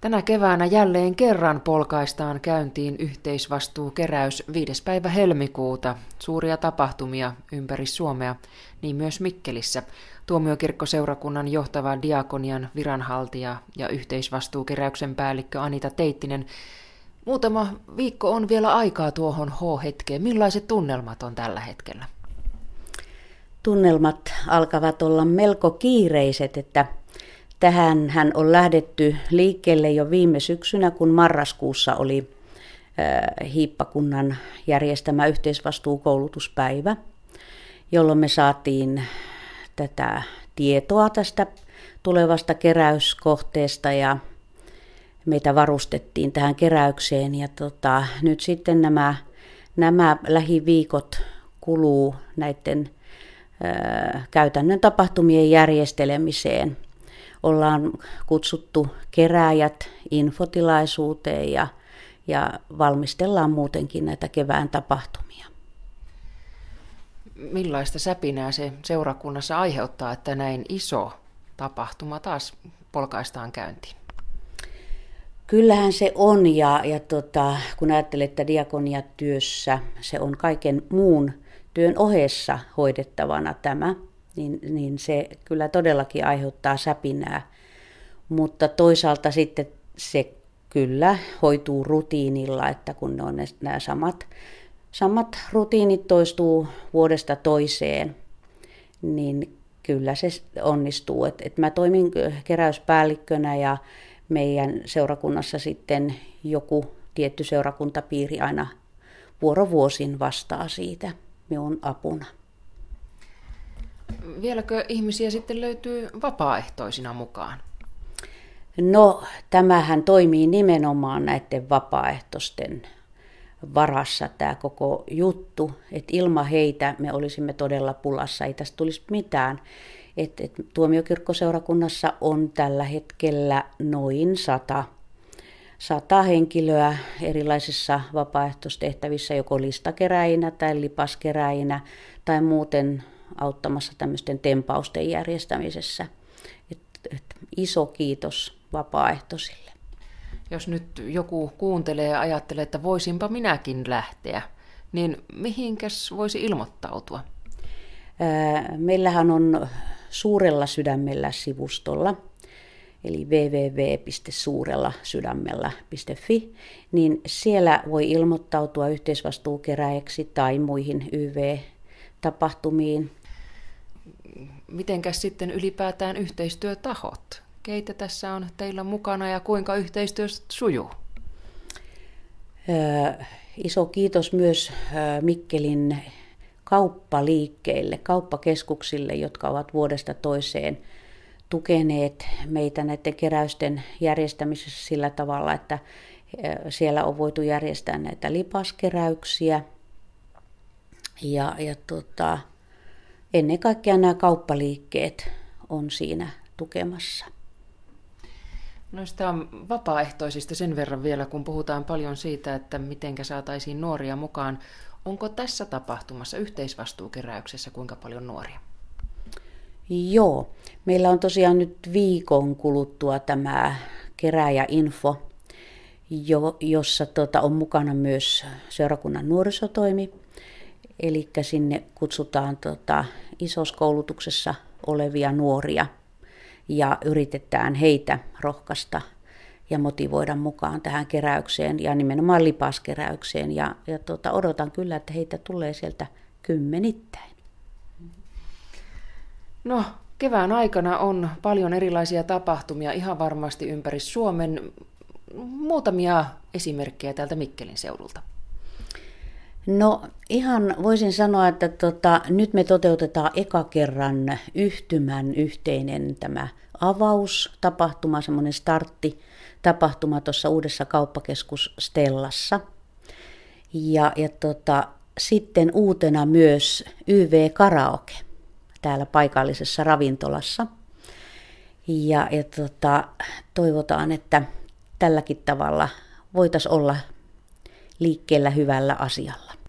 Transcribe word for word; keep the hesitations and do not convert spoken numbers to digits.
Tänä keväänä jälleen kerran polkaistaan käyntiin yhteisvastuukeräys viides päivä helmikuuta. Suuria tapahtumia ympäri Suomea, niin myös Mikkelissä. Tuomiokirkkoseurakunnan johtava diakonian viranhaltija ja yhteisvastuukeräyksen päällikkö Anita Teittinen. Muutama viikko on vielä aikaa tuohon H-hetkeen. Millaiset tunnelmat on tällä hetkellä? Tunnelmat alkavat olla melko kiireiset, että tähän hän on lähdetty liikkeelle jo viime syksynä, kun marraskuussa oli Hiippakunnan järjestämä yhteisvastuukoulutuspäivä, jolloin me saatiin tätä tietoa tästä tulevasta keräyskohteesta ja meitä varustettiin tähän keräykseen. Ja tota, nyt sitten nämä, nämä lähiviikot kuluu näiden ää, käytännön tapahtumien järjestelemiseen. Ollaan kutsuttu kerääjät infotilaisuuteen ja, ja valmistellaan muutenkin näitä kevään tapahtumia. Millaista säpinää se seurakunnassa aiheuttaa, että näin iso tapahtuma taas polkaistaan käyntiin? Kyllähän se on, ja, ja tota, kun ajattelee, että diakoniatyössä se on kaiken muun työn ohessa hoidettavana tämä, niin, niin se kyllä todellakin aiheuttaa säpinää. Mutta toisaalta sitten se kyllä hoituu rutiinilla, että kun ne on nämä samat, samat rutiinit toistuu vuodesta toiseen, niin kyllä se onnistuu. Et, et mä toimin keräyspäällikkönä ja meidän seurakunnassa sitten joku tietty seurakuntapiiri aina vuorovuosin vastaa siitä minun apuna. Vieläkö ihmisiä sitten löytyy vapaaehtoisina mukaan? No, tämähän toimii nimenomaan näiden vapaaehtoisten varassa tämä koko juttu, että ilman heitä me olisimme todella pulassa, ei tästä tulisi mitään. Et, et, tuomiokirkkoseurakunnassa on tällä hetkellä noin sata, sata henkilöä erilaisissa vapaaehtoistehtävissä, joko listakeräjinä tai lipaskeräjinä tai muuten auttamassa tämmöisten tempausten järjestämisessä. Et, et, iso kiitos vapaaehtoisille. Jos nyt joku kuuntelee ja ajattelee, että voisinpa minäkin lähteä, niin mihinkäs voisi ilmoittautua? Ää, meillähän on Suurella sydämellä sivustolla, eli double-u double-u double-u piste suurella sydämellä piste fi, niin siellä voi ilmoittautua yhteisvastuukeräjäksi tai muihin Y V-tapahtumiin. Mitenkäs sitten ylipäätään yhteistyötahot? Keitä tässä on teillä mukana ja kuinka yhteistyö sujuu? Öö, iso kiitos myös öö, Mikkelin kauppaliikkeille, kauppakeskuksille, jotka ovat vuodesta toiseen tukeneet meitä näiden keräysten järjestämisessä sillä tavalla, että siellä on voitu järjestää näitä lipaskeräyksiä. Ja, ja tota, ennen kaikkea nämä kauppaliikkeet on siinä tukemassa. Noista vapaaehtoisista sen verran vielä, kun puhutaan paljon siitä, että miten saataisiin nuoria mukaan. Onko tässä tapahtumassa yhteisvastuukeräyksessä kuinka paljon nuoria? Joo, meillä on tosiaan nyt viikon kuluttua tämä kerääjäinfo, jo, jossa tota, on mukana myös seurakunnan nuorisotoimi. Eli sinne kutsutaan tota, isossa koulutuksessa olevia nuoria ja yritetään heitä rohkaista ja motivoida mukaan tähän keräykseen ja nimenomaan lipaskeräykseen. Ja, ja tuota, odotan kyllä, että heitä tulee sieltä kymmenittäin. No, kevään aikana on paljon erilaisia tapahtumia ihan varmasti ympäri Suomen. Muutamia esimerkkejä täältä Mikkelin seudulta. No ihan voisin sanoa, että tota, nyt me toteutetaan eka kerran yhtymän yhteinen tämä avaustapahtuma, semmoinen starttitapahtuma tuossa uudessa kauppakeskus Stellassa. Ja, ja tota, sitten uutena myös Y V-karaoke täällä paikallisessa ravintolassa. Ja, ja tota, toivotaan, että tälläkin tavalla voitaisiin olla liikkeellä hyvällä asialla.